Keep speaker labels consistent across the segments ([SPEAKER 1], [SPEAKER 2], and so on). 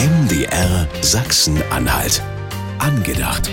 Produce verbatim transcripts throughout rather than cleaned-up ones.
[SPEAKER 1] M D R Sachsen-Anhalt. Angedacht.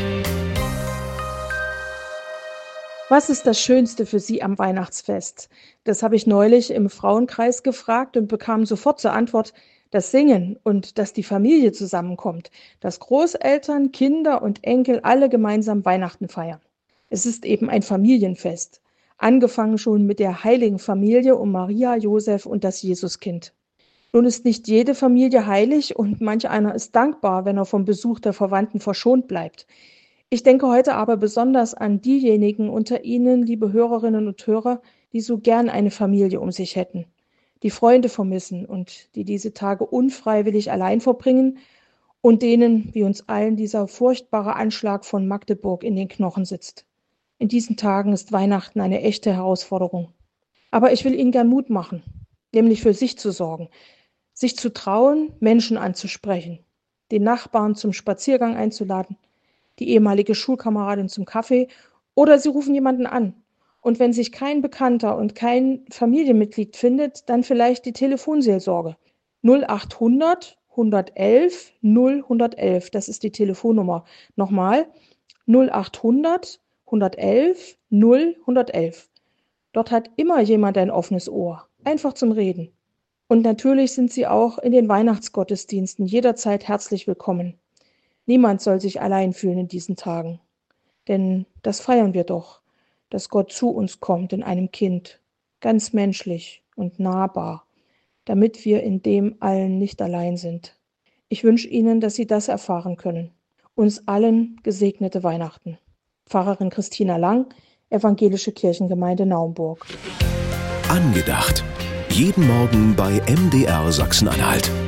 [SPEAKER 2] Was ist das Schönste für Sie am Weihnachtsfest? Das habe ich neulich im Frauenkreis gefragt und bekam sofort zur Antwort, das Singen und dass die Familie zusammenkommt, dass Großeltern, Kinder und Enkel alle gemeinsam Weihnachten feiern. Es ist eben ein Familienfest, angefangen schon mit der heiligen Familie um Maria, Josef und das Jesuskind. Nun ist nicht jede Familie heilig und manch einer ist dankbar, wenn er vom Besuch der Verwandten verschont bleibt. Ich denke heute aber besonders an diejenigen unter Ihnen, liebe Hörerinnen und Hörer, die so gern eine Familie um sich hätten, die Freunde vermissen und die diese Tage unfreiwillig allein verbringen und denen, wie uns allen, dieser furchtbare Anschlag von Magdeburg in den Knochen sitzt. In diesen Tagen ist Weihnachten eine echte Herausforderung. Aber ich will Ihnen gern Mut machen, nämlich für sich zu sorgen, sich zu trauen, Menschen anzusprechen, den Nachbarn zum Spaziergang einzuladen, die ehemalige Schulkameradin zum Kaffee oder Sie rufen jemanden an. Und wenn sich kein Bekannter und kein Familienmitglied findet, dann vielleicht die Telefonseelsorge. null achthundert hundertelf null hundertelf, das ist die Telefonnummer. Nochmal, null achthundert hundertelf null hundertelf. Dort hat immer jemand ein offenes Ohr, einfach zum Reden. Und natürlich sind Sie auch in den Weihnachtsgottesdiensten jederzeit herzlich willkommen. Niemand soll sich allein fühlen in diesen Tagen. Denn das feiern wir doch, dass Gott zu uns kommt in einem Kind, ganz menschlich und nahbar, damit wir in dem allen nicht allein sind. Ich wünsche Ihnen, dass Sie das erfahren können. Uns allen gesegnete Weihnachten. Pfarrerin Christina Lang, Evangelische Kirchengemeinde Naumburg.
[SPEAKER 1] Angedacht. Jeden Morgen bei M D R Sachsen-Anhalt.